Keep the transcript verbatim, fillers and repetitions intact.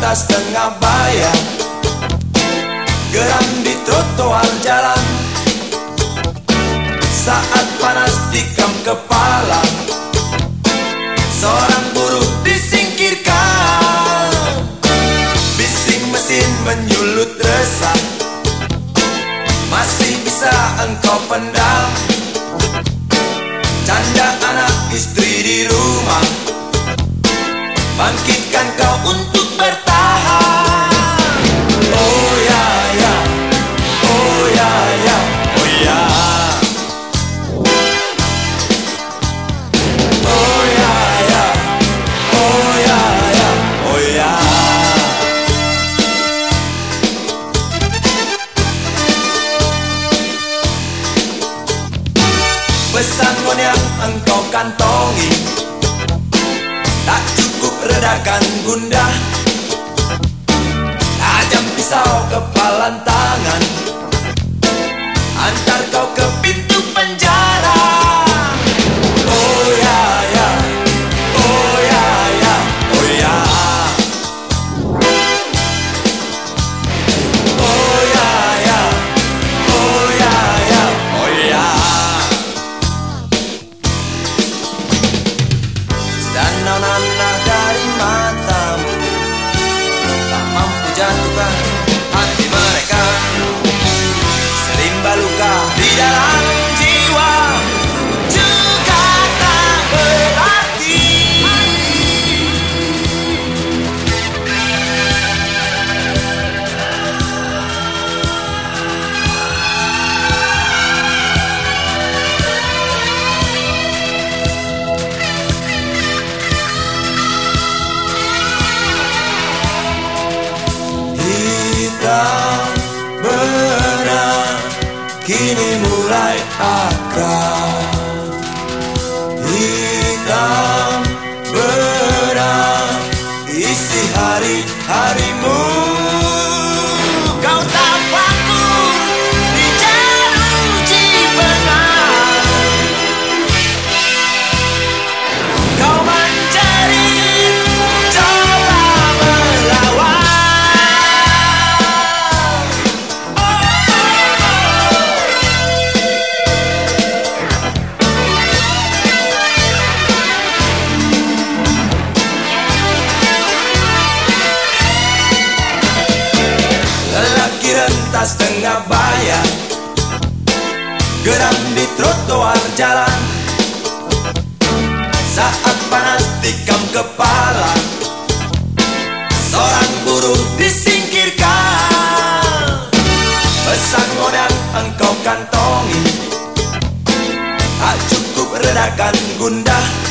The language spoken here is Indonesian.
tas tengah bayar, geram di trotoar jalan. Saat panas tikam kepala, seorang buruh disingkirkan. Bising mesin menyulut resah, masih bisa engkau pendam. Canda anak istri di rumah, bangkitkan kau untuk bertahan. Oh ya ya, oh ya ya, oh ya. Oh ya ya, oh ya ya, oh ya. Pesangon yang engkau kantongi tak cukup redakan gundah. Tajam pisau kepalan tangan, antar kau ke pintu penjara. Oh ya ya, oh ya ya, oh ya. Oh ya ya, oh ya ya, oh ya. Danau nanah dari matamu tak mampu jatuhkan hati mereka. Serimba luka di dalam jiwa juga tak berarti. Hitam berat kini mulai akrab. Hitam berat isi hari-harimu. Kau tak vakum di jeruji benar. Kau menjerit, coba melawan. Tas tengah bayar, geram di trotoar jalan. Saat panas tikam kepala, seorang buruh disingkirkan. Pesan modal engkau kantongi tak cukup redakan gundah.